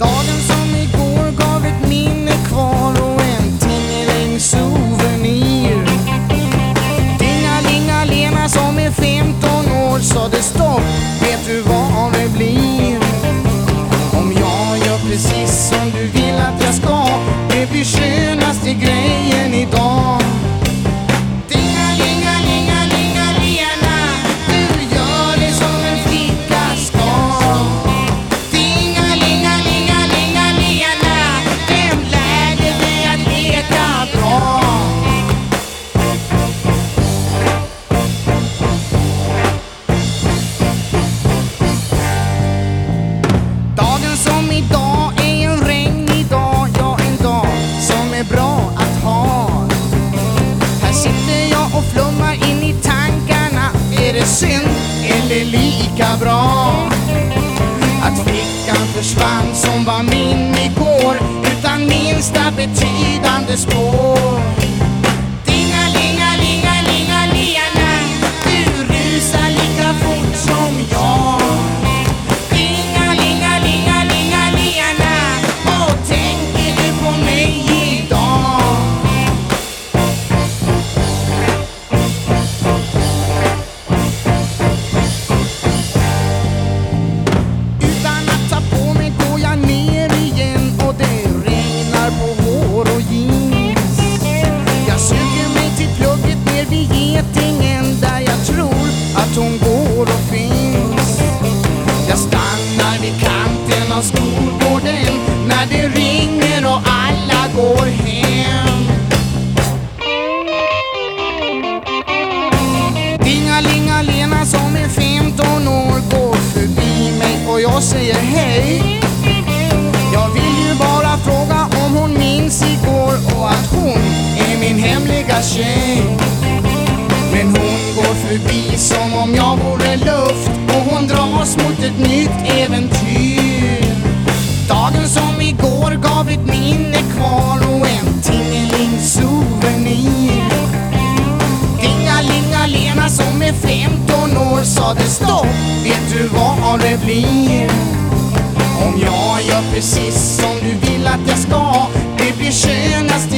Dagen som igår gav ett minne kvar och en tingeling souvenir. Dingalingalena som är 15 år sa det stopp, vet du vad det blir? Om jag gör precis som du vill att jag ska, det blir skönaste grejen idag. Idag är en regnig dag, ja en dag som är bra att ha. Här sitter jag och flummar in i tankarna. Är det synd eller lika bra att flickan försvann som var min igår utan minsta betydande spår? Dingalingalingalingalingarna, du rusar lika fort som jag. Där jag tror att hon går och finns. Jag stannar vid kanten av skolgården när det ringer och alla går hem. Dingalingalena som är 15 år går förbi mig och jag säger hej. Jag vill ju bara fråga om hon minns igår och att hon är min hemliga tjej. Men hon går förbi som om jag vore luft och hon dras mot ett nytt äventyr. Dagen som igår gav ett minne kvar och en tingeling souvenir. Dingalingalena som är 15 år sa det stopp, vet du vad det blir? Om jag gör precis som du vill att jag ska, det blir skönast